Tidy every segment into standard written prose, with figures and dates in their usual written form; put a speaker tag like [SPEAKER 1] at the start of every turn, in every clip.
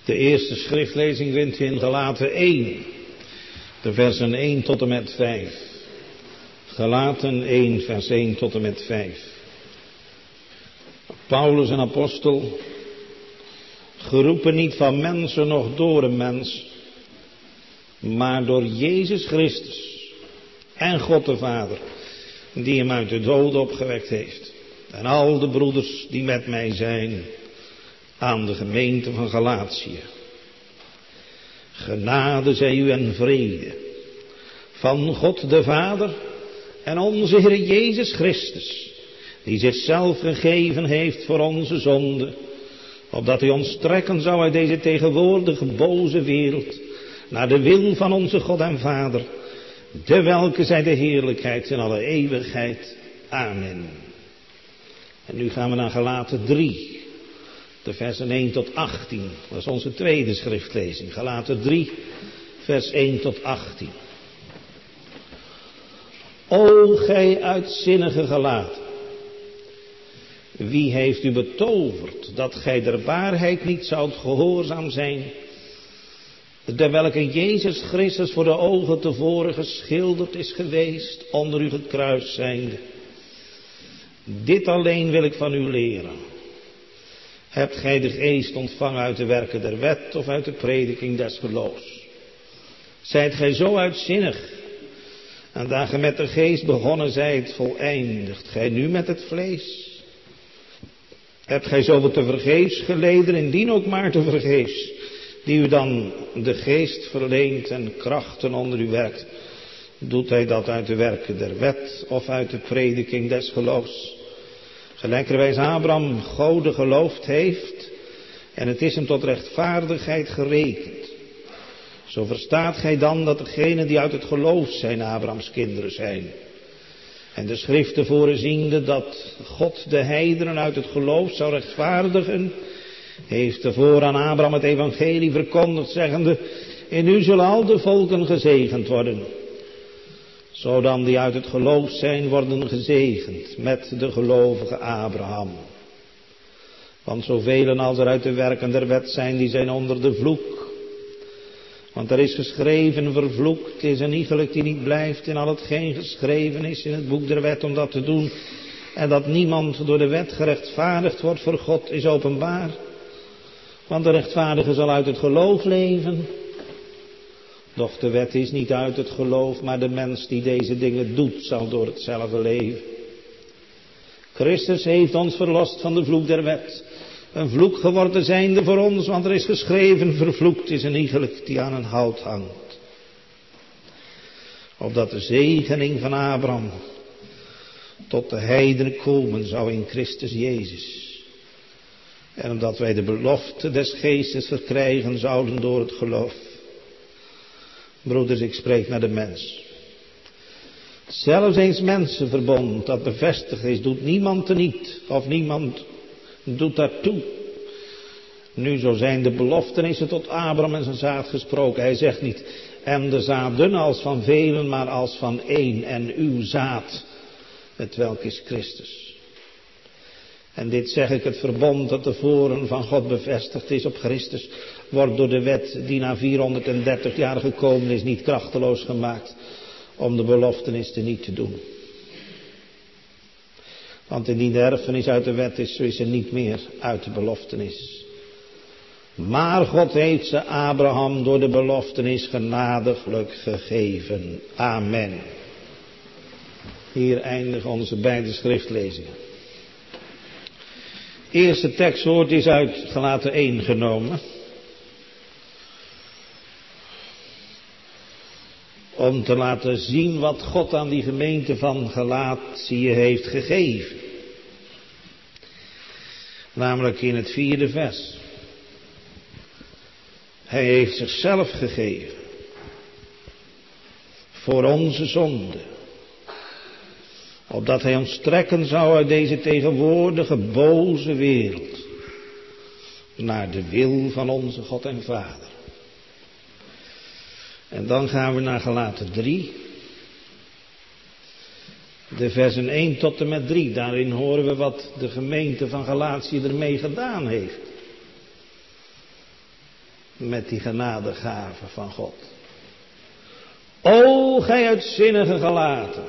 [SPEAKER 1] De eerste schriftlezing vindt u in Galaten 1, de versen 1 tot en met 5. Galaten 1, vers 1 tot en met 5. Paulus een apostel, geroepen niet van mensen noch door een mens, maar door Jezus Christus en God de Vader, die hem uit de doden opgewekt heeft. En al de broeders die met mij zijn, aan de gemeente van Galatië. Genade zij u en vrede van God de Vader en onze Heer Jezus Christus, die zichzelf gegeven heeft voor onze zonde, opdat hij ons trekken zou uit deze tegenwoordige boze wereld, naar de wil van onze God en Vader, de welke zij de heerlijkheid in alle eeuwigheid. Amen. En nu gaan we naar Galaten 3. De versen 1 tot 18. Dat is onze tweede schriftlezing. Galaten 3, vers 1 tot 18. O gij uitzinnige Galaten, wie heeft u betoverd dat gij der waarheid niet zoudt gehoorzaam zijn, de welke Jezus Christus voor de ogen tevoren geschilderd is geweest, onder u gekruist zijnde? Dit alleen wil ik van u leren. Hebt gij de geest ontvangen uit de werken der wet of uit de prediking des geloofs? Zijt gij zo uitzinnig, en daar gij met de geest begonnen zijt, voleindigt gij nu met het vlees? Hebt gij zoveel te vergeefs geleden, indien ook maar te vergeefs, die u dan de geest verleent en krachten onder u werkt? Doet hij dat uit de werken der wet of uit de prediking des geloofs? Gelijkerwijs Abraham Gode geloofd heeft, en het is hem tot rechtvaardigheid gerekend. Zo verstaat gij dan dat degenen die uit het geloof zijn, Abrahams kinderen zijn. En de schriften voorziende dat God de heidenen uit het geloof zou rechtvaardigen, heeft tevoren aan Abraham het evangelie verkondigd, zeggende: in u zullen al de volken gezegend worden. Zo dan die uit het geloof zijn, worden gezegend met de gelovige Abraham. Want zoveel als er uit de werken der wet zijn, die zijn onder de vloek. Want er is geschreven: vervloekt is een iegelijk die niet blijft in al hetgeen geschreven is in het boek der wet om dat te doen. En dat niemand door de wet gerechtvaardigd wordt voor God is openbaar. Want de rechtvaardige zal uit het geloof leven. Doch de wet is niet uit het geloof, maar de mens die deze dingen doet, zal door hetzelfde leven. Christus heeft ons verlost van de vloek der wet. Een vloek geworden zijnde voor ons, want er is geschreven: vervloekt is een iegelijk die aan een hout hangt. Opdat de zegening van Abraham tot de heidenen komen zou in Christus Jezus. En omdat wij de belofte des geestes verkrijgen zouden door het geloof. Broeders, ik spreek naar de mens. Zelfs eens mensenverbond dat bevestigd is, doet niemand teniet, of niemand doet daartoe. Nu zo zijn de beloftenissen tot Abraham en zijn zaad gesproken. Hij zegt niet: en de zaden als van velen, maar als van één, en uw zaad, hetwelk is Christus. En dit zeg ik: het verbond dat tevoren van God bevestigd is op Christus, wordt door de wet die na 430 jaar gekomen is, niet krachteloos gemaakt om de beloftenis niet te doen. Want indien de erfenis uit de wet is, zo is ze niet meer uit de beloftenis. Maar God heeft ze Abraham door de beloftenis genadiglijk gegeven. Amen. Hier eindigen onze beide schriftlezingen. Eerste tekstwoord is uit Galaten 1 genomen. Om te laten zien wat God aan die gemeente van Galatië heeft gegeven. Namelijk in het 4e vers. Hij heeft zichzelf gegeven. Voor onze zonde. Opdat hij ons trekken zou uit deze tegenwoordige boze wereld. Naar de wil van onze God en Vader. En dan gaan we naar Galaten 3. De versen 1 tot en met 3. Daarin horen we wat de gemeente van Galatië ermee gedaan heeft. met die genadegave van God. O gij uitzinnige gelaten,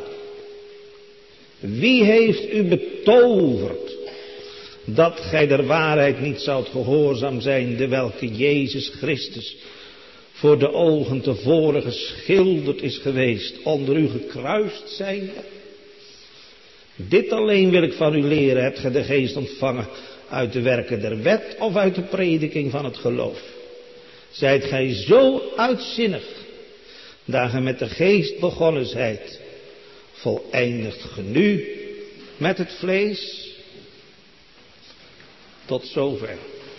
[SPEAKER 1] wie heeft u betoverd dat gij der waarheid niet zoudt gehoorzaam zijn, de welke Jezus Christus voor de ogen tevoren geschilderd is geweest, onder u gekruist zijnde? Dit alleen wil ik van u leren, hebt gij de geest ontvangen uit de werken der wet of uit de prediking van het geloof? Zijt gij zo uitzinnig, dat gij met de geest begonnen zijt, voleindigt ge nu met het vlees? Tot zover.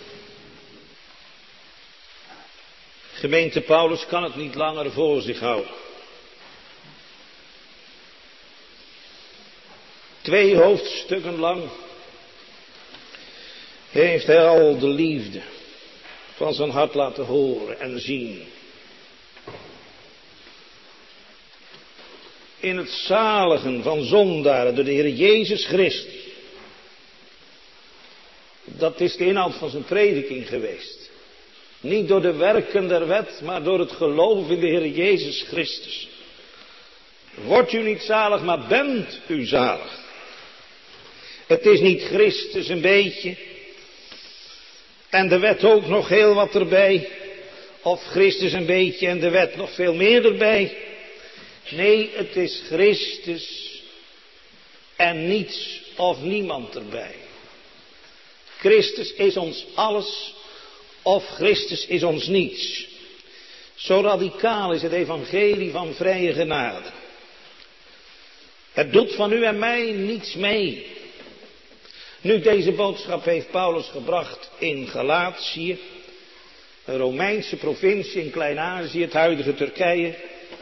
[SPEAKER 1] Gemeente, Paulus kan het niet langer voor zich houden. 2 hoofdstukken lang heeft hij al de liefde van zijn hart laten horen en zien. In het zaligen van zondaren door de Heer Jezus Christus. Dat is de inhoud van zijn prediking geweest. Niet door de werken der wet, maar door het geloof in de Heer Jezus Christus. Wordt u niet zalig, maar bent u zalig. Het is niet Christus een beetje. En de wet ook nog heel wat erbij. Of Christus een beetje en de wet nog veel meer erbij. Nee, het is Christus en niets of niemand erbij. Christus is ons alles of Christus is ons niets. Zo radicaal is het evangelie van vrije genade. Het doet van u en mij niets mee. Nu, deze boodschap heeft Paulus gebracht in Galatië, een Romeinse provincie in Klein-Azië, het huidige Turkije.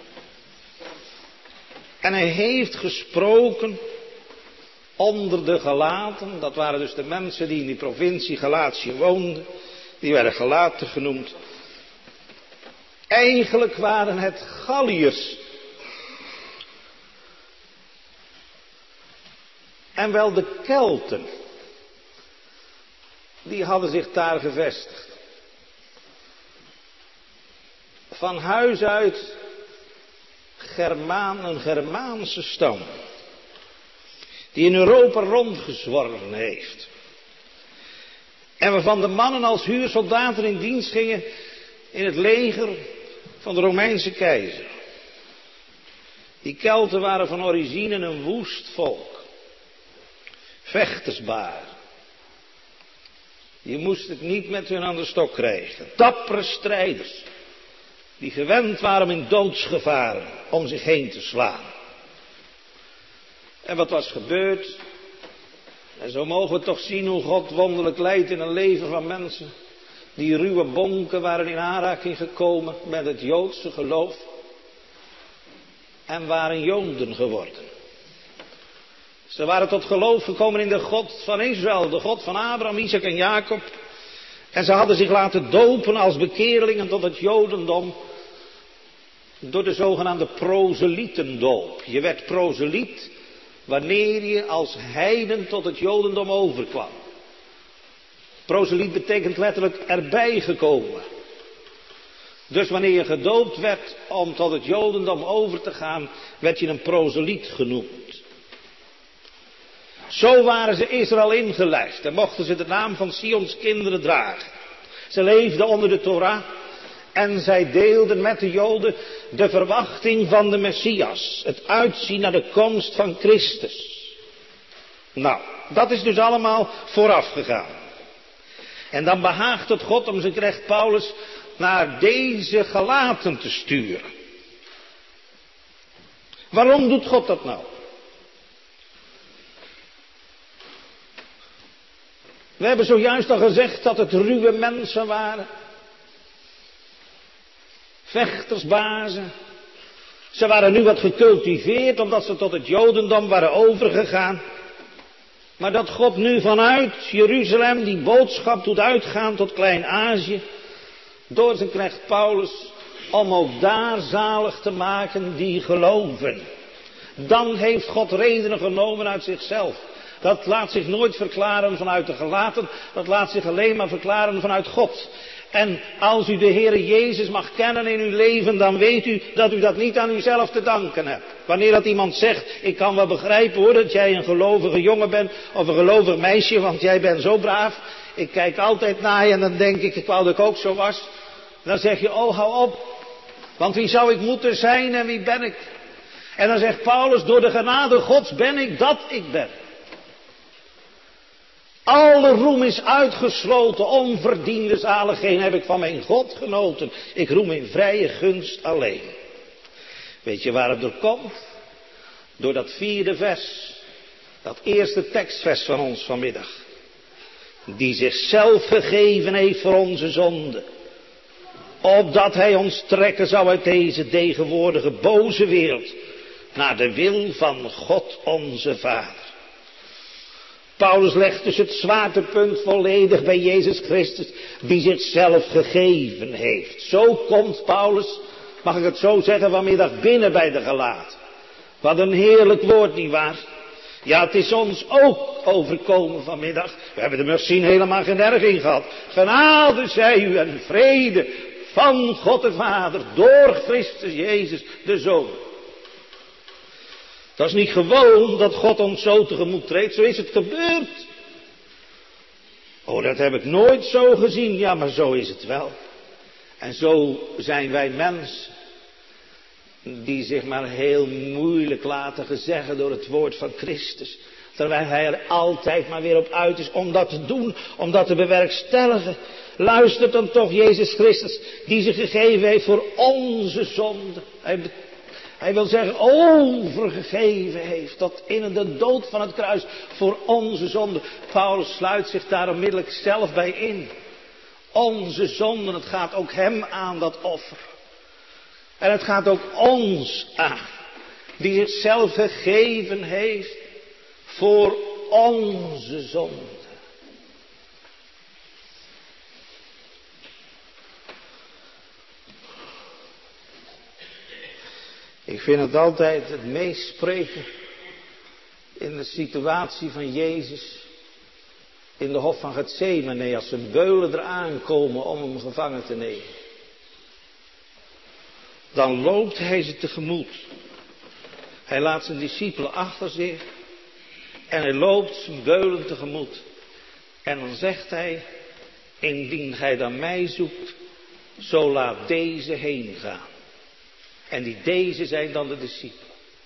[SPEAKER 1] En hij heeft gesproken onder de Galaten, dat waren dus de mensen die in die provincie Galatië woonden, die werden Galaten genoemd. Eigenlijk waren het Galliërs. En wel de Kelten, die hadden zich daar gevestigd. Van huis uit een Germaanse stam, die in Europa rondgezworven heeft. En waarvan de mannen als huursoldaten in dienst gingen in het leger van de Romeinse keizer. Die Kelten waren van origine een woest volk. Vechtersbaar. Je moest het niet met hun aan de stok krijgen. Dappere strijders. Die gewend waren in doodsgevaren om zich heen te slaan. En wat was gebeurd? En zo mogen we toch zien hoe God wonderlijk leidt in een leven van mensen. Die ruwe bonken waren in aanraking gekomen met het Joodse geloof. En waren Joden geworden. Ze waren tot geloof gekomen in de God van Israël. De God van Abraham, Isaac en Jacob. En ze hadden zich laten dopen als bekeerlingen tot het Jodendom. Door de zogenaamde proselietendoop. Je werd proseliet wanneer je als heiden tot het Jodendom overkwam. Proseliet betekent letterlijk erbij gekomen. Dus wanneer je gedoopt werd om tot het Jodendom over te gaan, werd je een proseliet genoemd. Zo waren ze Israël ingelijfd en mochten ze de naam van Sions kinderen dragen. Ze leefden onder de Torah en zij deelden met de Joden de verwachting van de Messias. Het uitzien naar de komst van Christus. Nou, dat is dus allemaal vooraf gegaan. En dan behaagt het God om zijn knecht Paulus naar deze Galaten te sturen. Waarom doet God dat nou? We hebben zojuist al gezegd dat het ruwe mensen waren. Vechtersbazen. Ze waren nu wat gecultiveerd omdat ze tot het Jodendom waren overgegaan. Maar dat God nu vanuit Jeruzalem die boodschap doet uitgaan tot Klein-Azië. Door zijn knecht Paulus. Om ook daar zalig te maken die geloven. Dan heeft God redenen genomen uit zichzelf. Dat laat zich nooit verklaren vanuit de Galaten. Dat laat zich alleen maar verklaren vanuit God. En als u de Heere Jezus mag kennen in uw leven, dan weet u dat u dat niet aan uzelf te danken hebt. Wanneer dat iemand zegt, ik kan wel begrijpen hoor, dat jij een gelovige jongen bent, of een gelovig meisje, want jij bent zo braaf. Ik kijk altijd naar je en dan denk ik wou dat ik ook zo was. Dan zeg je, oh hou op, want wie zou ik moeten zijn en wie ben ik? En dan zegt Paulus, door de genade Gods ben ik dat ik ben. Alle roem is uitgesloten, onverdiende zaligheden heb ik van mijn God genoten. Ik roem in vrije gunst alleen. Weet je waar het door komt? Door dat 4e vers. Dat eerste tekstvers van ons vanmiddag. Die zichzelf gegeven heeft voor onze zonde. Opdat hij ons trekken zou uit deze tegenwoordige boze wereld. Naar de wil van God onze Vader. Paulus legt dus het zwaartepunt volledig bij Jezus Christus, die zichzelf gegeven heeft. Zo komt Paulus, mag ik het zo zeggen, vanmiddag binnen bij de Galaten. Wat een heerlijk woord, nietwaar? Ja, het is ons ook overkomen vanmiddag. We hebben er misschien helemaal geen erg in gehad. Genade zij u en vrede van God de Vader door Christus Jezus de Zoon. Dat is niet gewoon dat God ons zo tegemoet treedt, zo is het gebeurd. Oh, dat heb ik nooit zo gezien, ja, maar zo is het wel. En zo zijn wij mensen, die zich maar heel moeilijk laten gezeggen door het woord van Christus. Terwijl hij er altijd maar weer op uit is om dat te doen, om dat te bewerkstelligen. Luistert dan toch Jezus Christus, die zich gegeven heeft voor onze zonde. Hij wil zeggen, overgegeven heeft, tot in de dood van het kruis, voor onze zonde. Paulus sluit zich daar onmiddellijk zelf bij in. Onze zonden, het gaat ook hem aan, dat offer. En het gaat ook ons aan, die zichzelf gegeven heeft voor onze zonde. Ik vind het altijd het meest spreken in de situatie van Jezus in de hof van Getsemane, als zijn beulen eraan komen om hem gevangen te nemen. Dan loopt hij ze tegemoet. Hij laat zijn discipelen achter zich en hij loopt zijn beulen tegemoet. En dan zegt hij, indien gij dan mij zoekt, zo laat deze heen gaan. En deze zijn dan de discipelen.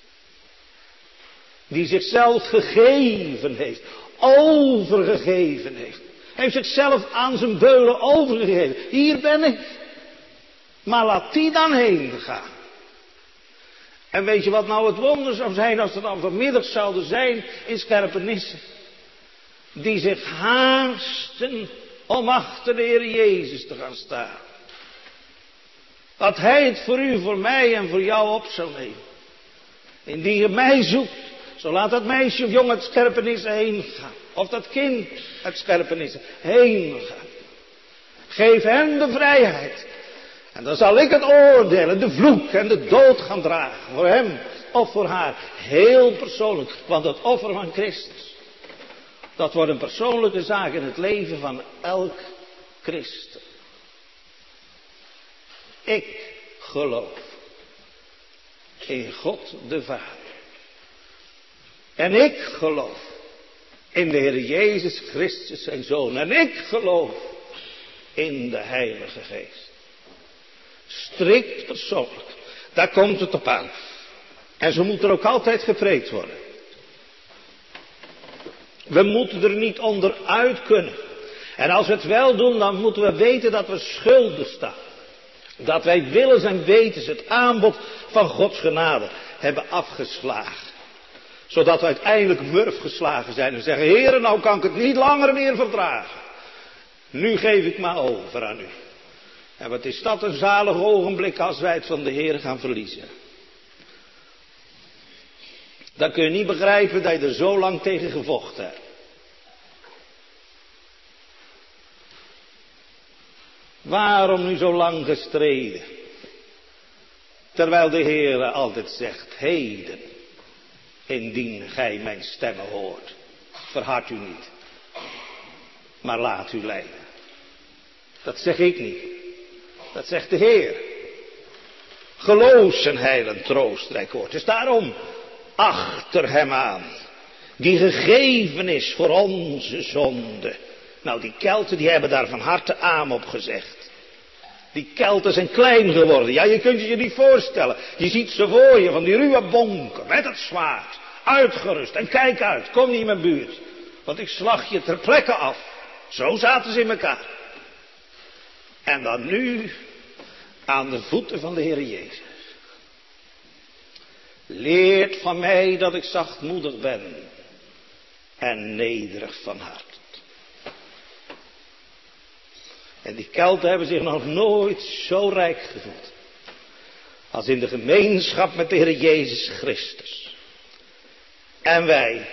[SPEAKER 1] Die zichzelf gegeven heeft. Overgegeven heeft. Hij heeft zichzelf aan zijn beulen overgegeven. Hier ben ik. Maar laat die dan heen gaan. En weet je wat nou het wonder zou zijn als er dan vanmiddag zouden zijn in Scherpenissen. Die zich haasten om achter de Heer Jezus te gaan staan. Dat hij het voor u, voor mij en voor jou op zal nemen. Indien je mij zoekt, zo laat dat meisje of jong uit Scherpenissen heen gaan. Of dat kind uit Scherpenissen heen gaan. Geef hen de vrijheid. En dan zal ik het oordelen, de vloek en de dood gaan dragen. Voor hem of voor haar. Heel persoonlijk. Want het offer van Christus, dat wordt een persoonlijke zaak in het leven van elk christen. Ik geloof in God de Vader. En ik geloof in de Heer Jezus Christus zijn Zoon. En ik geloof in de Heilige Geest. Strikt persoonlijk. Daar komt het op aan. En zo moet er ook altijd gepreekt worden. We moeten er niet onderuit kunnen. En als we het wel doen, dan moeten we weten dat we schuldig staan. Dat wij willens en wetens het aanbod van Gods genade hebben afgeslagen. Zodat we uiteindelijk murf geslagen zijn en zeggen, Heere, nou kan ik het niet langer meer verdragen. Nu geef ik me over aan u. En wat is dat een zalig ogenblik als wij het van de Heer gaan verliezen. Dan kun je niet begrijpen dat je er zo lang tegen gevochten hebt. Waarom nu zo lang gestreden? Terwijl de Heer altijd zegt, heden, indien gij mijn stemmen hoort, verhard u niet, maar laat u leiden. Dat zeg ik niet. Dat zegt de Heer. Geloof zijn heil en troostrijk woord. Dus daarom achter hem aan. Die gegeven is voor onze zonde. Nou, die Kelten die hebben daar van harte amen op gezegd. Die Kelten zijn klein geworden. Ja, je kunt je niet voorstellen. Je ziet ze voor je van die ruwe bonken met het zwaard. Uitgerust. En kijk uit, kom niet in mijn buurt. Want ik slag je ter plekke af. Zo zaten ze in elkaar. En dan nu aan de voeten van de Heer Jezus. Leert van mij dat ik zachtmoedig ben en nederig van hart. En die Kelten hebben zich nog nooit zo rijk gevoeld als in de gemeenschap met de Heer Jezus Christus. En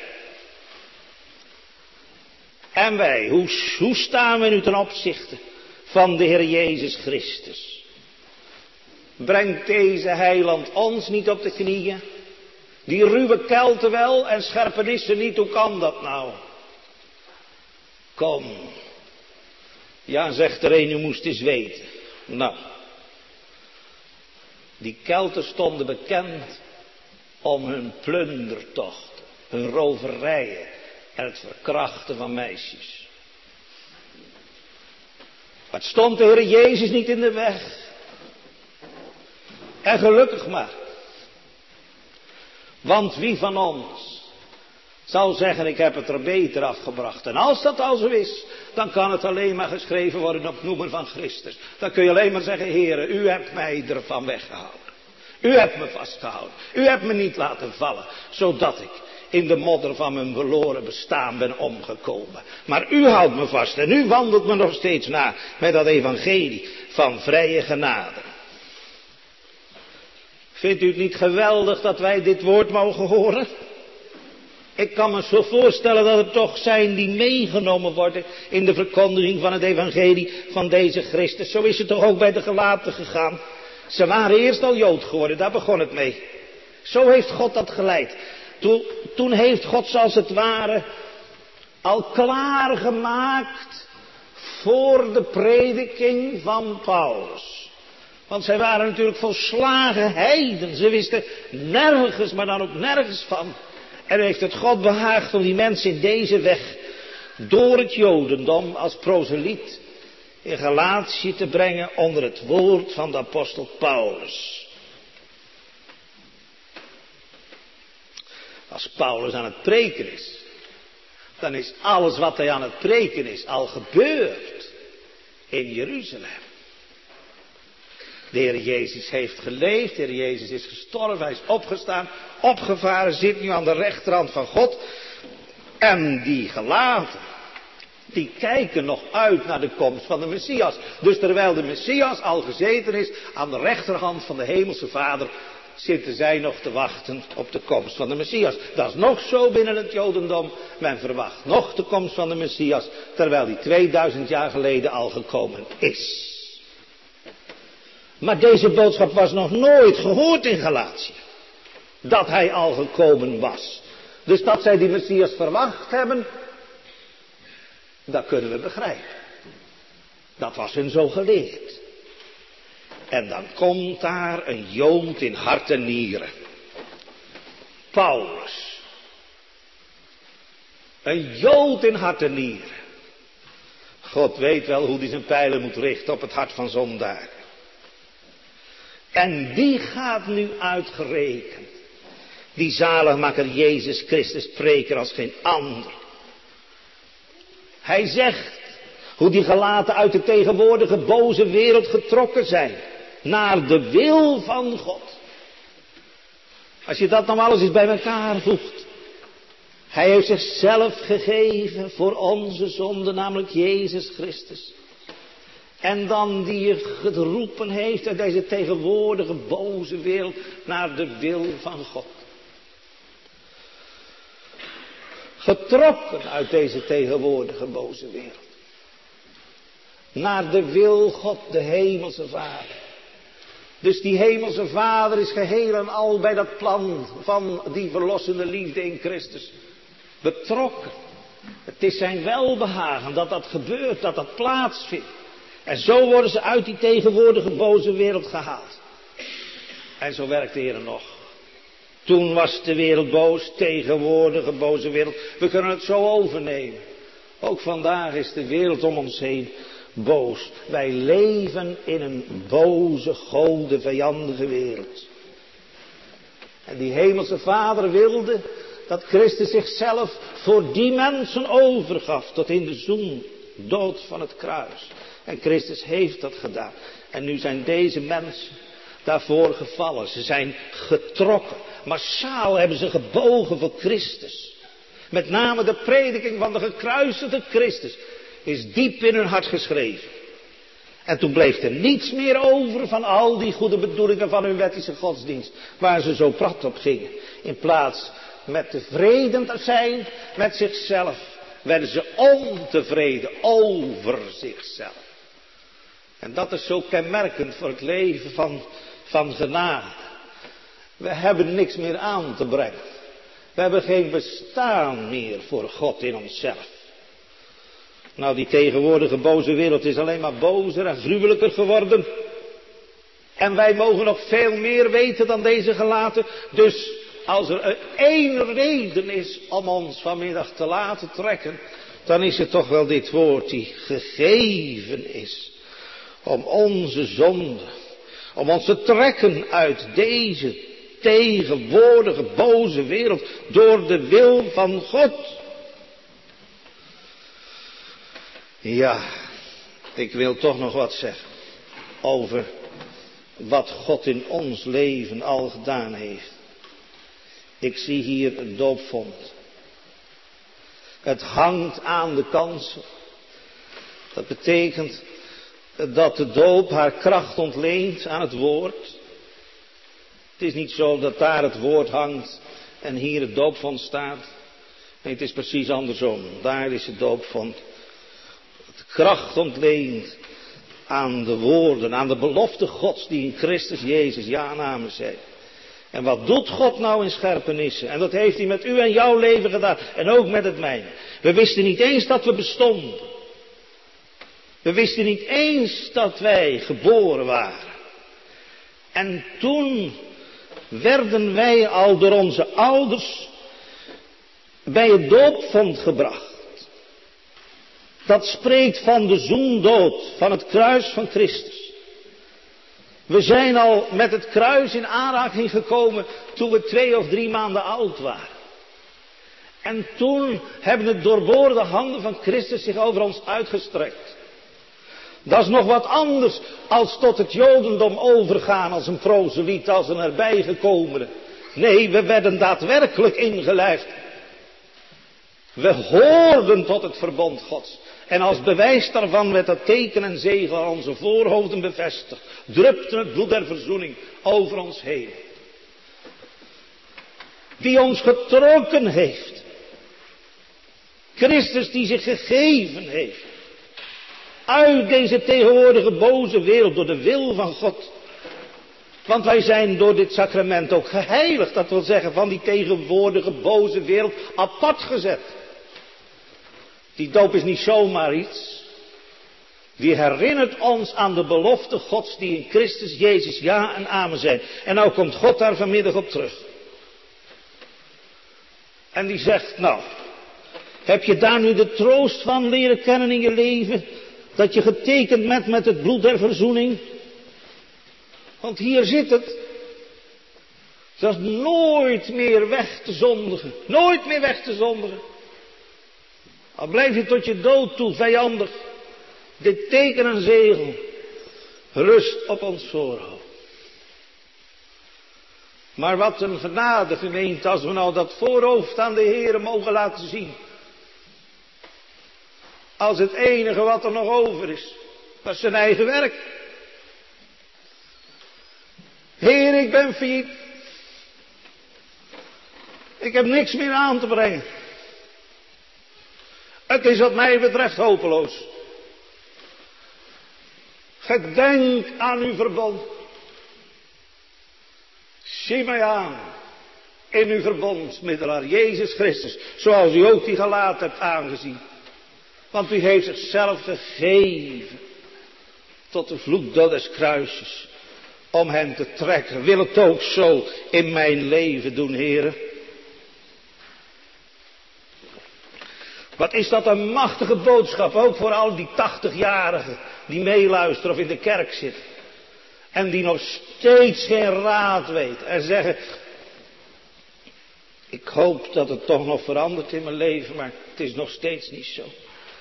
[SPEAKER 1] wij, hoe staan we nu ten opzichte van de Heer Jezus Christus? Brengt deze heiland ons niet op de knieën? Die ruwe Kelten wel en scherpenissen niet, hoe kan dat nou? Kom. Ja, zegt er een, u moest eens weten. Nou, die Kelten stonden bekend om hun plundertocht, hun roverijen en het verkrachten van meisjes. Maar het stond de Heer Jezus niet in de weg. En gelukkig maar. Want wie van ons zal zeggen, ik heb het er beter afgebracht. En als dat al zo is, dan kan het alleen maar geschreven worden op noemer van Christus. Dan kun je alleen maar zeggen, Heere, u hebt mij ervan weggehouden. U hebt me vastgehouden. U hebt me niet laten vallen, zodat ik in de modder van mijn verloren bestaan ben omgekomen. Maar u houdt me vast en u wandelt me nog steeds na met dat evangelie van vrije genade. Vindt u het niet geweldig dat wij dit woord mogen horen? Ik kan me zo voorstellen dat er toch zijn die meegenomen worden in de verkondiging van het evangelie van deze Christus. Zo is het toch ook bij de Galaten gegaan. Ze waren eerst al Jood geworden, daar begon het mee. Zo heeft God dat geleid. Toen heeft God zoals het ware al klaargemaakt voor de prediking van Paulus. Want zij waren natuurlijk volslagen heiden. Ze wisten nergens, maar dan ook nergens van. En heeft het God behaagd om die mensen in deze weg door het Jodendom als proseliet in Galatië te brengen onder het woord van de apostel Paulus. Als Paulus aan het preken is, dan is alles wat hij aan het preken is al gebeurd in Jeruzalem. De Heer Jezus heeft geleefd, de Heer Jezus is gestorven, hij is opgestaan, opgevaren, zit nu aan de rechterhand van God. En die Galaten, die kijken nog uit naar de komst van de Messias. Dus terwijl de Messias al gezeten is aan de rechterhand van de hemelse Vader, zitten zij nog te wachten op de komst van de Messias. Dat is nog zo binnen het Jodendom. Men verwacht nog de komst van de Messias, terwijl die 2000 jaar geleden al gekomen is. Maar deze boodschap was nog nooit gehoord in Galatië. Dat hij al gekomen was. Dus dat zij die Messias verwacht hebben, dat kunnen we begrijpen. Dat was hun zo geleerd. En dan komt daar een Jood in hart en nieren. Paulus. Een Jood in hart en nieren. God weet wel hoe hij zijn pijlen moet richten op het hart van zondaren. En die gaat nu uitgerekend die zaligmaker Jezus Christus spreken als geen ander. Hij zegt hoe die Galaten uit de tegenwoordige boze wereld getrokken zijn naar de wil van God. Als je dat nou alles eens bij elkaar voegt. Hij heeft zichzelf gegeven voor onze zonde, namelijk Jezus Christus. En dan die je geroepen heeft uit deze tegenwoordige boze wereld naar de wil van God. Getrokken uit deze tegenwoordige boze wereld. Naar de wil God, de hemelse Vader. Dus die hemelse Vader is geheel en al bij dat plan van die verlossende liefde in Christus betrokken. Het is zijn welbehagen dat dat gebeurt, dat dat plaatsvindt. En zo worden ze uit die tegenwoordige boze wereld gehaald. En zo werkt de Heer nog. Toen was de wereld boos, tegenwoordige boze wereld. We kunnen het zo overnemen. Ook vandaag is de wereld om ons heen boos. Wij leven in een boze, gode, vijandige wereld. En die hemelse Vader wilde dat Christus zichzelf voor die mensen overgaf. Tot in de zoendood van het kruis. En Christus heeft dat gedaan. En nu zijn deze mensen daarvoor gevallen. Ze zijn getrokken. Massaal hebben ze gebogen voor Christus. Met name de prediking van de gekruisigde Christus is diep in hun hart geschreven. En toen bleef er niets meer over van al die goede bedoelingen van hun wettische godsdienst. Waar ze zo prat op gingen. In plaats met tevreden te zijn met zichzelf, werden ze ontevreden over zichzelf. En dat is zo kenmerkend voor het leven van genade. We hebben niks meer aan te brengen. We hebben geen bestaan meer voor God in onszelf. Nou, die tegenwoordige boze wereld is alleen maar bozer en gruwelijker geworden. En wij mogen nog veel meer weten dan deze gelaten. Dus als er één reden is om ons vanmiddag te laten trekken, dan is het toch wel dit woord die gegeven is. Om onze zonde, om ons te trekken uit deze tegenwoordige boze wereld door de wil van God. Ja, ik wil toch nog wat zeggen over wat God in ons leven al gedaan heeft. Ik zie hier een doopvont. Het hangt aan de kansel. Dat betekent dat de doop haar kracht ontleent aan het woord. Het is niet zo dat daar het woord hangt en hier het doopvont staat. Nee, het is precies andersom. Daar is het doopvont. Het kracht ontleent aan de woorden, aan de belofte Gods die in Christus Jezus ja en amen zijn. En wat doet God nou in scherpenissen? En dat heeft hij met u en jouw leven gedaan. En ook met het mijne. We wisten niet eens dat we bestonden. We wisten niet eens dat wij geboren waren. En toen werden wij al door onze ouders bij het doopvont gebracht. Dat spreekt van de zoendood, van het kruis van Christus. We zijn al met het kruis in aanraking gekomen toen we 2 of 3 maanden oud waren. En toen hebben de doorboorde handen van Christus zich over ons uitgestrekt. Dat is nog wat anders als tot het Jodendom overgaan als een proseliet, als een erbijgekomene. Nee, we werden daadwerkelijk ingelijfd. We hoorden tot het verbond Gods. En als bewijs daarvan werd dat teken en zegel aan onze voorhoofden bevestigd. Drupte het bloed der verzoening over ons heen. Die ons getrokken heeft. Christus die zich gegeven heeft. Uit deze tegenwoordige boze wereld door de wil van God. Want wij zijn door dit sacrament ook geheiligd. Dat wil zeggen van die tegenwoordige boze wereld apart gezet. Die doop is niet zomaar iets. Die herinnert ons aan de belofte Gods die in Christus Jezus ja en amen zijn. En nou komt God daar vanmiddag op terug. En die zegt, nou, heb je daar nu de troost van leren kennen in je leven? Dat je getekend bent met het bloed der verzoening? Want hier zit het. Dat is nooit meer weg te zondigen. Nooit meer weg te zondigen. Al blijf je tot je dood toe vijandig. Dit teken en zegel rust op ons voorhoofd. Maar wat een genade, gemeente, als we nou dat voorhoofd aan de Heere mogen laten zien. Als het enige wat er nog over is, dat is zijn eigen werk. Heer, ik ben failliet. Ik heb niks meer aan te brengen. Het is wat mij betreft hopeloos. Gedenk aan uw verbond. Zie mij aan in uw verbondsmiddelaar, Jezus Christus, zoals u ook die gelaten hebt aangezien. Want u heeft zichzelf gegeven tot de vloekdood des kruises, om hen te trekken. Wil het ook zo in mijn leven doen, Heere. Wat is dat een machtige boodschap, ook voor al die 80-jarigen die meeluisteren of in de kerk zitten. En die nog steeds geen raad weten en zeggen, ik hoop dat het toch nog verandert in mijn leven, maar het is nog steeds niet zo.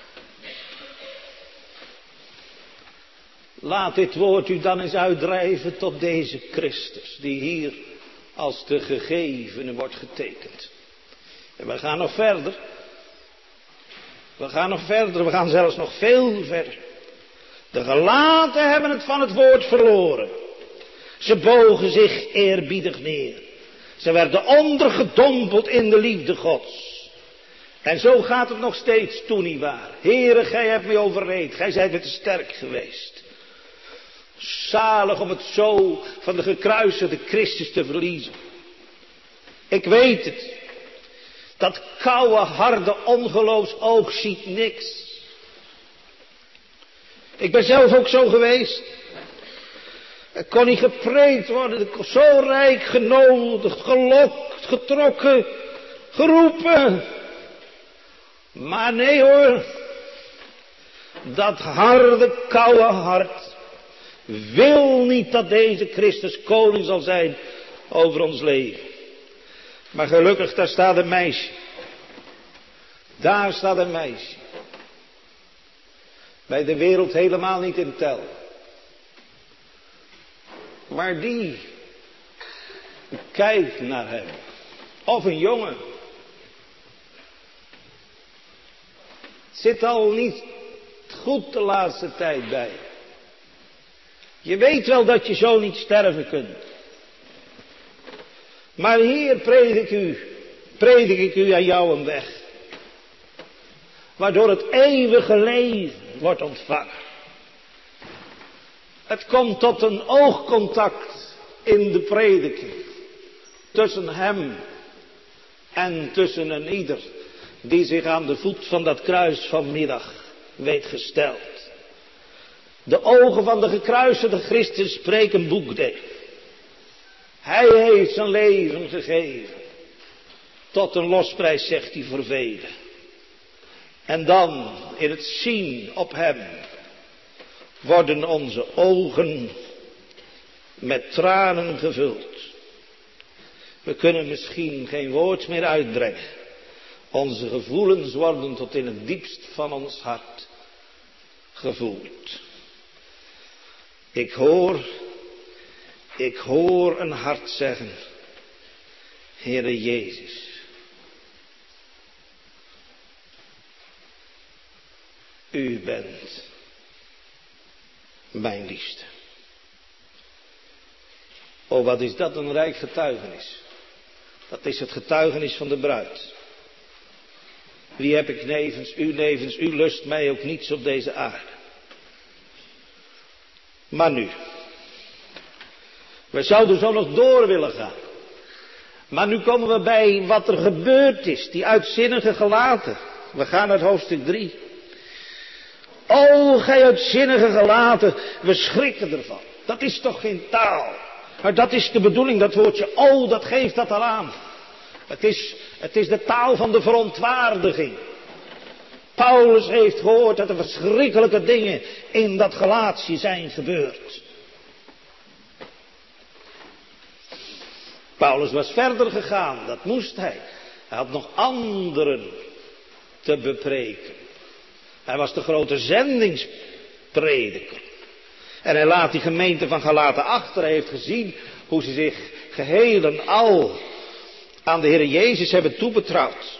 [SPEAKER 1] Laat dit woord u dan eens uitdrijven tot deze Christus, die hier als de gegevene wordt getekend. En we gaan nog verder. We gaan zelfs nog veel verder. De gelaten hebben het van het woord verloren. Ze bogen zich eerbiedig neer. Ze werden ondergedompeld in de liefde Gods. En zo gaat het nog steeds toe, nietwaar. Heere, gij hebt mij overreed. Gij zijt me te sterk geweest. Zalig om het zo van de gekruisigde Christus te verliezen. Ik weet het. Dat koude, harde ongeloofsoog ziet niks. Ik ben zelf ook zo geweest. Er kon niet gepreekt worden. Ik was zo rijk genodigd, gelokt, getrokken, geroepen. Maar nee hoor. Dat harde, koude hart wil niet dat deze Christus koning zal zijn over ons leven. Maar gelukkig, daar staat een meisje. Daar staat een meisje. Bij de wereld helemaal niet in tel. Maar die kijkt naar hem. Of een jongen. Het zit al niet goed de laatste tijd bij. Je weet wel dat je zo niet sterven kunt. Maar hier predik ik u aan jou een weg. Waardoor het eeuwige leven wordt ontvangen. Het komt tot een oogcontact in de prediking. Tussen hem en tussen een ieder die zich aan de voet van dat kruis vanmiddag weet gesteld. De ogen van de gekruisigde Christus spreken boekdeel. Hij heeft zijn leven gegeven. Tot een losprijs, zegt hij, voor velen. En dan, in het zien op hem, worden onze ogen met tranen gevuld. We kunnen misschien geen woord meer uitbrengen. Onze gevoelens worden tot in het diepst van ons hart gevoeld. Ik hoor een hart zeggen, Heere Jezus, u bent mijn liefste. Oh, wat is dat een rijk getuigenis. Dat is het getuigenis van de bruid. Wie heb ik nevens u lust mij ook niets op deze aarde. Maar nu, we zouden zo nog door willen gaan. Maar nu komen we bij wat er gebeurd is, die uitzinnige gelaten. We gaan naar hoofdstuk 3. O, gij uitzinnige gelaten, we schrikken ervan. Dat is toch geen taal. Maar dat is de bedoeling, dat woordje o, dat geeft dat al aan. Het is de taal van de verontwaardiging. Paulus heeft gehoord dat er verschrikkelijke dingen in dat Galatië zijn gebeurd. Paulus was verder gegaan, dat moest hij. Hij had nog anderen te bepreken. Hij was de grote zendingsprediker. En hij laat die gemeente van Galaten achter. Hij heeft gezien hoe ze zich geheel en al aan de Heer Jezus hebben toebetrouwd.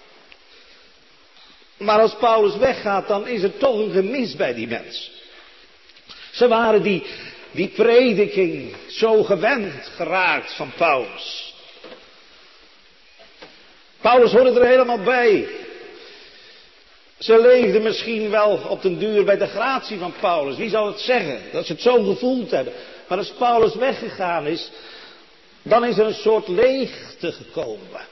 [SPEAKER 1] Maar als Paulus weggaat, dan is er toch een gemis bij die mensen. Ze waren die prediking zo gewend geraakt van Paulus. Paulus hoorde er helemaal bij. Ze leefden misschien wel op den duur bij de gratie van Paulus. Wie zal het zeggen? Dat ze het zo gevoeld hebben. Maar als Paulus weggegaan is, dan is er een soort leegte gekomen.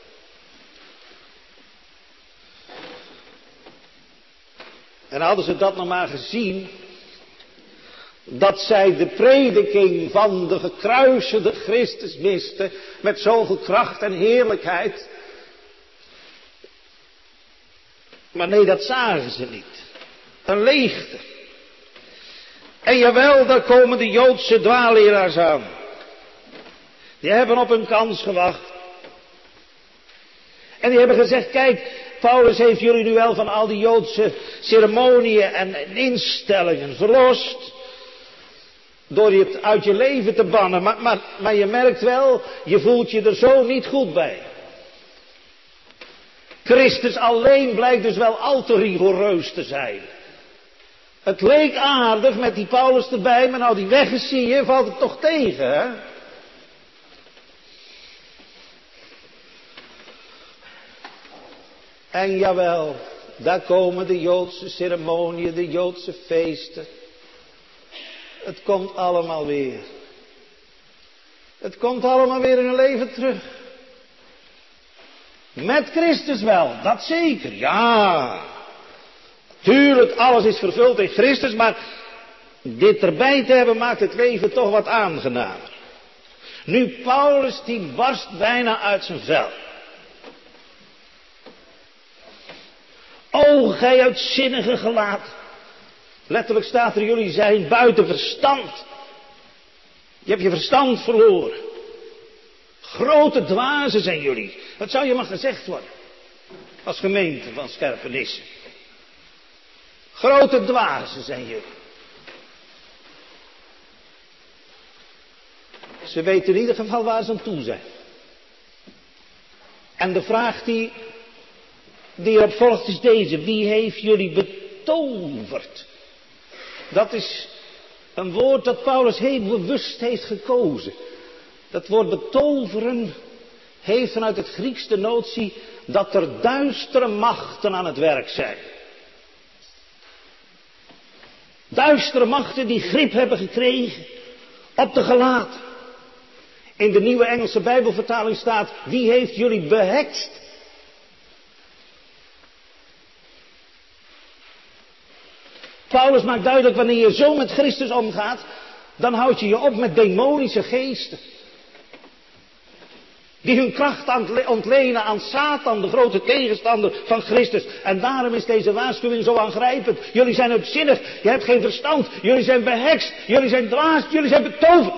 [SPEAKER 1] En hadden ze dat nog maar gezien, dat zij de prediking van de gekruisigde Christus misten met zoveel kracht en heerlijkheid. Maar nee, dat zagen ze niet. Een leegte. En jawel, daar komen de Joodse dwaalleraars aan. Die hebben op hun kans gewacht. En die hebben gezegd, kijk, Paulus heeft jullie nu wel van al die Joodse ceremoniën en instellingen verlost. Door het uit je leven te bannen. Maar je merkt wel, je voelt je er zo niet goed bij. Christus alleen blijkt dus wel al te rigoureus te zijn. Het leek aardig met die Paulus erbij, maar nou die weg is, zie je, valt het toch tegen, hè? En jawel, daar komen de Joodse ceremoniën, de Joodse feesten. Het komt allemaal weer. Het komt allemaal weer in hun leven terug. Met Christus wel, dat zeker, ja. Tuurlijk, alles is vervuld in Christus, maar dit erbij te hebben maakt het leven toch wat aangenamer. Nu, Paulus die barst bijna uit zijn vel. O, gij uitzinnige gelaat. Letterlijk staat er, jullie zijn buiten verstand. Je hebt je verstand verloren. Grote dwazen zijn jullie. Dat zou je maar gezegd worden. Als gemeente van Scherpenisse. Grote dwazen zijn jullie. Ze weten in ieder geval waar ze aan toe zijn. En de vraag die erop volgt is deze. Wie heeft jullie betoverd? Dat is een woord dat Paulus heel bewust heeft gekozen. Dat woord betoveren heeft vanuit het Grieks de notie dat er duistere machten aan het werk zijn. Duistere machten die grip hebben gekregen op de gelaten. In de nieuwe Engelse Bijbelvertaling staat, wie heeft jullie behekst? Paulus maakt duidelijk, wanneer je zo met Christus omgaat, dan houd je je op met demonische geesten. Die hun kracht ontlenen aan Satan, de grote tegenstander van Christus. En daarom is deze waarschuwing zo aangrijpend. Jullie zijn uitzinnig, je hebt geen verstand, jullie zijn behekst, jullie zijn dwaas, jullie zijn betoverd.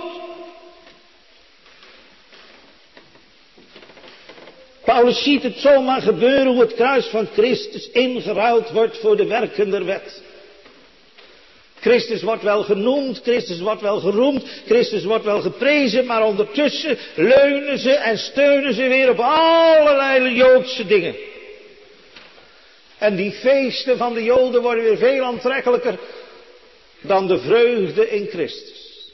[SPEAKER 1] Paulus ziet het zomaar gebeuren hoe het kruis van Christus ingeruild wordt voor de werken der wet. Christus wordt wel genoemd, Christus wordt wel geroemd, Christus wordt wel geprezen, maar ondertussen leunen ze en steunen ze weer op allerlei Joodse dingen. En die feesten van de Joden worden weer veel aantrekkelijker dan de vreugde in Christus.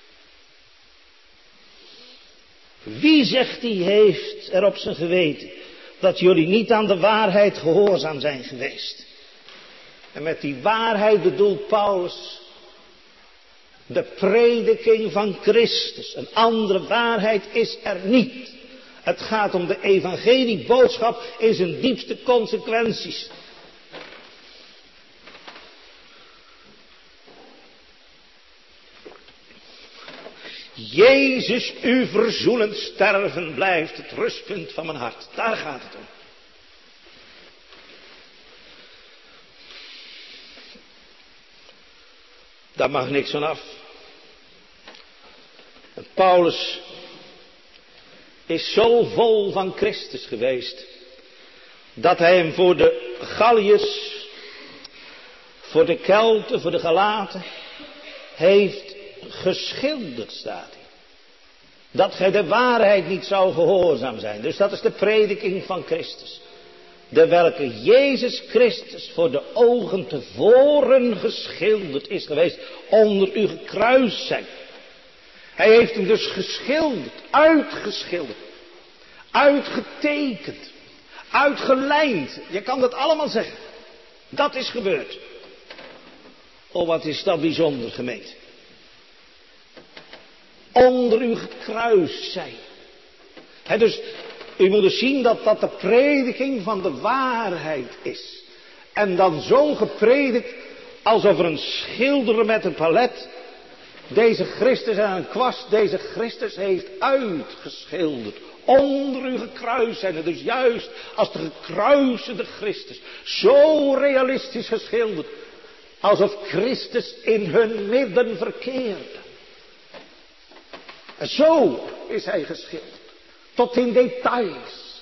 [SPEAKER 1] Wie, zegt hij, heeft er op zijn geweten dat jullie niet aan de waarheid gehoorzaam zijn geweest? En met die waarheid bedoelt Paulus de prediking van Christus. Een andere waarheid is er niet. Het gaat om de evangelieboodschap in zijn diepste consequenties. Jezus, uw verzoenend sterven blijft het rustpunt van mijn hart. Daar gaat het om. Daar mag niks van af. En Paulus is zo vol van Christus geweest, dat hij hem voor de Galliërs, voor de Kelten, voor de Galaten, heeft geschilderd, staat hij. Dat gij de waarheid niet zou gehoorzaam zijn. Dus dat is de prediking van Christus. De welke Jezus Christus voor de ogen tevoren geschilderd is geweest, onder u gekruist zijn. Hij heeft hem dus geschilderd, uitgetekend, uitgelijnd. Je kan dat allemaal zeggen. Dat is gebeurd. Oh, wat is dat bijzonder, gemeente. Onder u gekruist zijn. Dus u moet dus zien dat dat de prediking van de waarheid is. En dan zo gepredikt alsof er een schilder met een palet Deze Christus en een kwast, deze Christus heeft uitgeschilderd. Onder u gekruist zijn. Dus juist als de gekruisigde Christus. Zo realistisch geschilderd. Alsof Christus in hun midden verkeerde. En zo is hij geschilderd. Tot in details.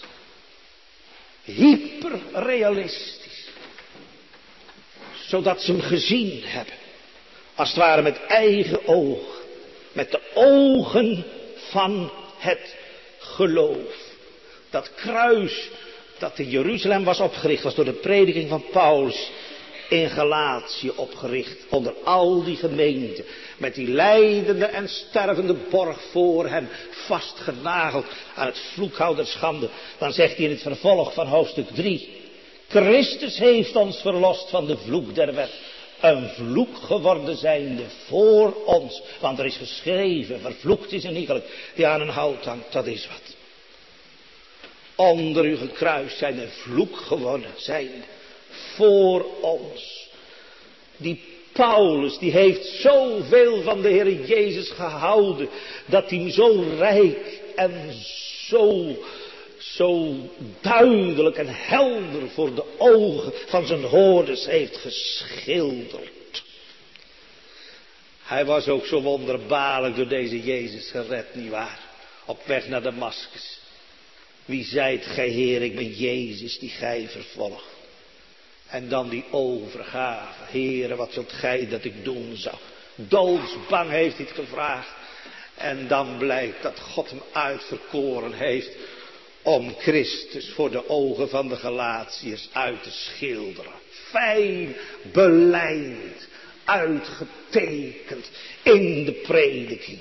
[SPEAKER 1] Hyperrealistisch. Zodat ze hem gezien hebben. Als het ware met eigen ogen. Met de ogen van het geloof. Dat kruis dat in Jeruzalem was opgericht. Was door de prediking van Paulus in Galatië opgericht. Onder al die gemeenten. Met die lijdende en stervende borg voor hem. Vastgenageld aan het vloekhout der schande. Dan zegt hij in het vervolg van hoofdstuk 3. Christus heeft ons verlost van de vloek der wet. Een vloek geworden zijnde voor ons. Want er is geschreven, vervloekt is een iegelijk die aan een hout hangt. Dat is wat. Onder u gekruist zijn een vloek geworden zijnde voor ons. Die Paulus, die heeft zoveel van de Heer Jezus gehouden. Dat hij hem zo rijk en zo duidelijk en helder voor de ogen van zijn hoorders heeft geschilderd. Hij was ook zo wonderbaarlijk door deze Jezus gered, nietwaar? Op weg naar Damaskus. Wie zijt gij, Heer, ik ben Jezus die gij vervolgt. En dan die overgave. Heere, wat wilt gij dat ik doen zou? Doodsbang heeft hij het gevraagd. En dan blijkt dat God hem uitverkoren heeft om Christus voor de ogen van de Galatiërs uit te schilderen. Fijn belijnd, uitgetekend in de prediking.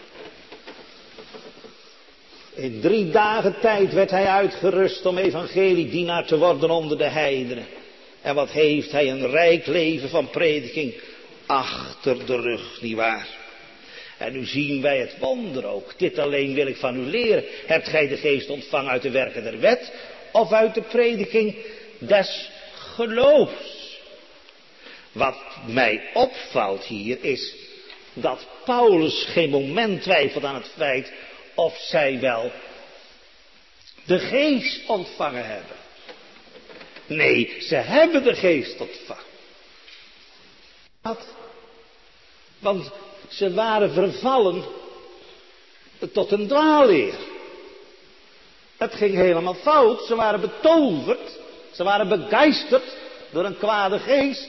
[SPEAKER 1] In 3 dagen tijd werd hij uitgerust om evangeliedienaar te worden onder de heidenen. En wat heeft hij een rijk leven van prediking achter de rug, nietwaar? En nu zien wij het wonder ook. Dit alleen wil ik van u leren. Hebt gij de geest ontvangen uit de werken der wet of uit de prediking des geloofs? Wat mij opvalt hier is dat Paulus geen moment twijfelt aan het feit of zij wel de geest ontvangen hebben. Nee, ze hebben de geest ontvangen. Wat? Want ze waren vervallen tot een dwaalleer. Het ging helemaal fout. Ze waren betoverd. Ze waren begeisterd door een kwade geest.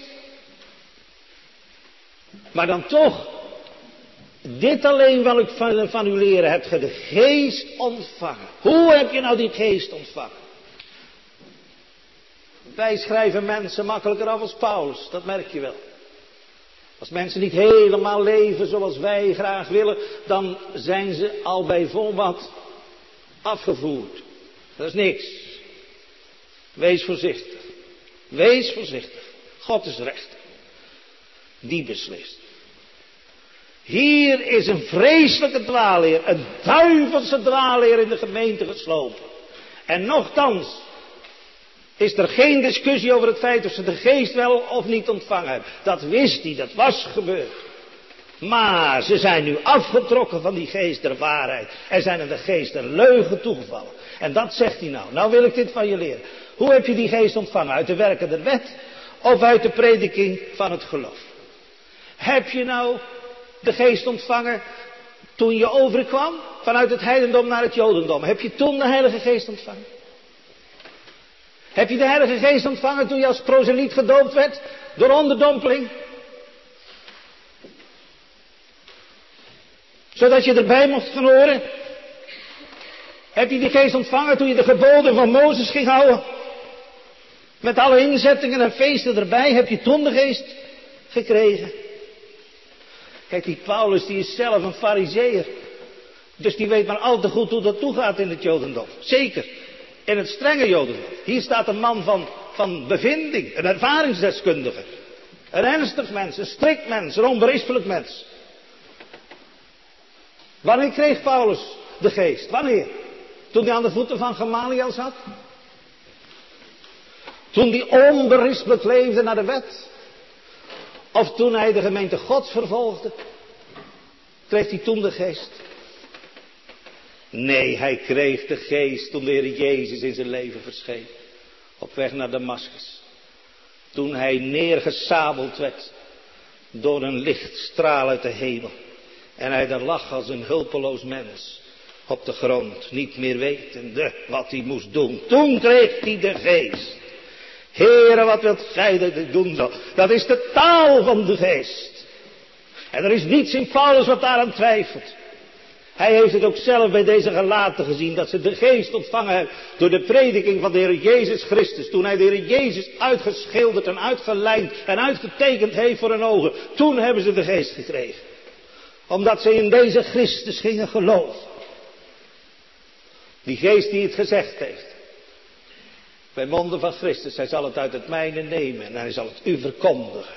[SPEAKER 1] Maar dan toch, dit alleen wil ik van u leren. Hebt ge de geest ontvangen? Hoe heb je nou die geest ontvangen? Wij schrijven mensen makkelijker af als Paulus. Dat merk je wel. Als mensen niet helemaal leven zoals wij graag willen, dan zijn ze al bij volmacht afgevoerd. Dat is niks. Wees voorzichtig. Wees voorzichtig. God is rechter. Die beslist. Hier is een vreselijke dwaalleer, een duivelse dwaalleer in de gemeente geslopen. En nochtans is er geen discussie over het feit of ze de geest wel of niet ontvangen hebben. Dat wist hij, dat was gebeurd. Maar ze zijn nu afgetrokken van die geest der waarheid. En zijn aan de geest der leugen toegevallen. En dat zegt hij nou. Nou wil ik dit van je leren. Hoe heb je die geest ontvangen? Uit de werken der wet of uit de prediking van het geloof? Heb je nou de geest ontvangen toen je overkwam vanuit het heidendom naar het jodendom? Heb je toen de Heilige Geest ontvangen? Heb je de Heilige Geest ontvangen toen je als proseliet gedoopt werd door onderdompeling? Zodat je erbij mocht gaan horen? Heb je die geest ontvangen toen je de geboden van Mozes ging houden? Met alle inzettingen en feesten erbij, heb je toen de geest gekregen? Kijk, die Paulus die is zelf een farizeeër. Dus die weet maar al te goed hoe dat toegaat in het jodendom. Zeker, in het strenge jodendom. Hier staat een man van bevinding, een ervaringsdeskundige. Een ernstig mens, een strikt mens, een onberispelijk mens. Wanneer kreeg Paulus de geest? Wanneer? Toen hij aan de voeten van Gamaliel zat? Toen hij onberispelijk leefde naar de wet? Of toen hij de gemeente Gods vervolgde? Kreeg hij toen de geest? Nee, hij kreeg de geest toen de Heer Jezus in zijn leven verscheen. Op weg naar Damaskus. Toen hij neergesabeld werd door een lichtstraal uit de hemel. En hij daar lag als een hulpeloos mens op de grond, niet meer wetende wat hij moest doen. Toen kreeg hij de geest. Heere, wat wilt gij dat ik doen zal? Dat is de taal van de geest. En er is niets in Paulus wat daaraan twijfelt. Hij heeft het ook zelf bij deze gelaten gezien, dat ze de geest ontvangen hebben door de prediking van de Heer Jezus Christus. Toen hij de Heer Jezus uitgeschilderd en uitgelijnd en uitgetekend heeft voor hun ogen. Toen hebben ze de geest gekregen. Omdat ze in deze Christus gingen geloven. Die geest die het gezegd heeft. Bij monden van Christus, hij zal het uit het mijne nemen en hij zal het u verkondigen.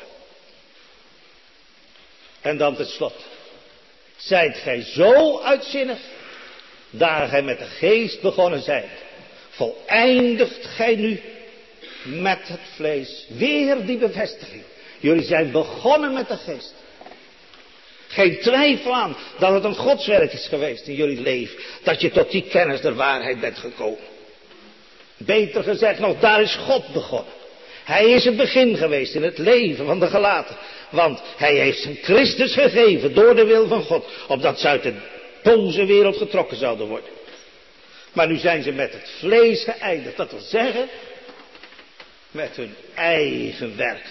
[SPEAKER 1] En dan tenslotte. Zijt gij zo uitzinnig, daar gij met de geest begonnen zijt, voleindigt gij nu met het vlees. Weer die bevestiging. Jullie zijn begonnen met de geest. Geen twijfel aan dat het een godswerk is geweest in jullie leven. Dat je tot die kennis der waarheid bent gekomen. Beter gezegd nog, daar is God begonnen. Hij is het begin geweest in het leven van de gelaten. Want hij heeft zijn Christus gegeven door de wil van God. Opdat ze uit de boze wereld getrokken zouden worden. Maar nu zijn ze met het vlees geëindigd. Dat wil zeggen, met hun eigen werk.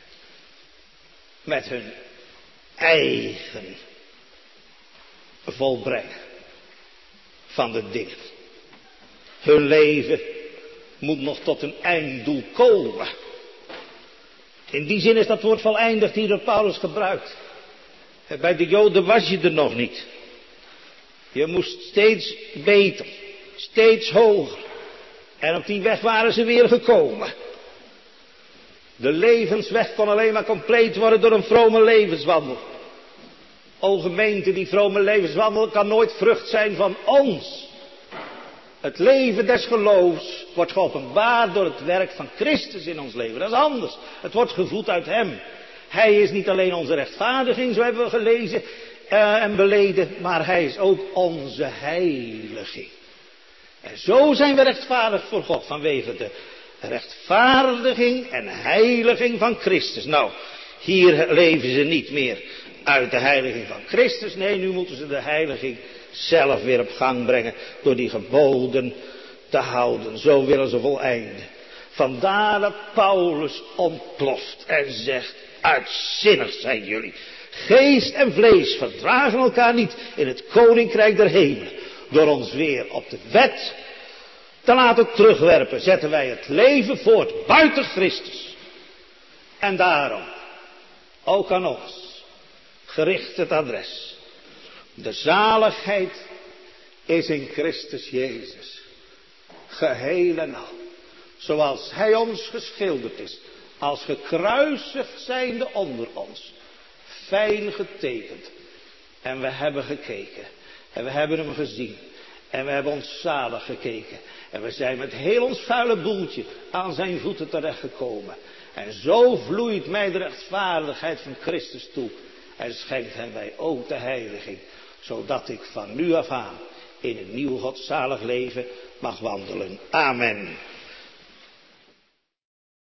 [SPEAKER 1] Met hun eigen volbrengen van de dingen. Hun leven moet nog tot een einddoel komen. In die zin is dat woord voleindigd hier door Paulus gebruikt. Bij de Joden was je er nog niet. Je moest steeds beter, steeds hoger. En op die weg waren ze weer gekomen. De levensweg kon alleen maar compleet worden door een vrome levenswandel. O gemeente, die vrome levenswandel kan nooit vrucht zijn van ons. Het leven des geloofs wordt geopenbaard door het werk van Christus in ons leven. Dat is anders. Het wordt gevoed uit hem. Hij is niet alleen onze rechtvaardiging, zo hebben we gelezen en beleden, maar hij is ook onze heiliging. En zo zijn we rechtvaardig voor God vanwege de rechtvaardiging en heiliging van Christus. Nou, hier leven ze niet meer uit de heiliging van Christus. Nee, nu moeten ze de heiliging zelf weer op gang brengen door die geboden te houden. Zo willen ze voleinden. Vandaar dat Paulus ontploft en zegt, uitzinnig zijn jullie. Geest en vlees verdragen elkaar niet in het koninkrijk der hemelen. Door ons weer op de wet te laten terugwerpen, zetten wij het leven voort buiten Christus. En daarom, ook aan ons, gericht het adres. De zaligheid is in Christus Jezus. Geheel en al. Zoals hij ons geschilderd is. Als gekruisigd zijnde onder ons. Fijn getekend. En we hebben gekeken. En we hebben hem gezien. En we hebben ons zalig gekeken. En we zijn met heel ons vuile boeltje aan zijn voeten terechtgekomen. En zo vloeit mij de rechtvaardigheid van Christus toe. En schenkt hem mij ook de heiliging. Zodat ik van nu af aan in een nieuw godzalig leven mag wandelen. Amen.